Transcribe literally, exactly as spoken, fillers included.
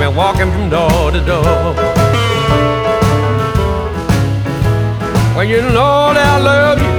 me walking from door to door. When you know that I love you,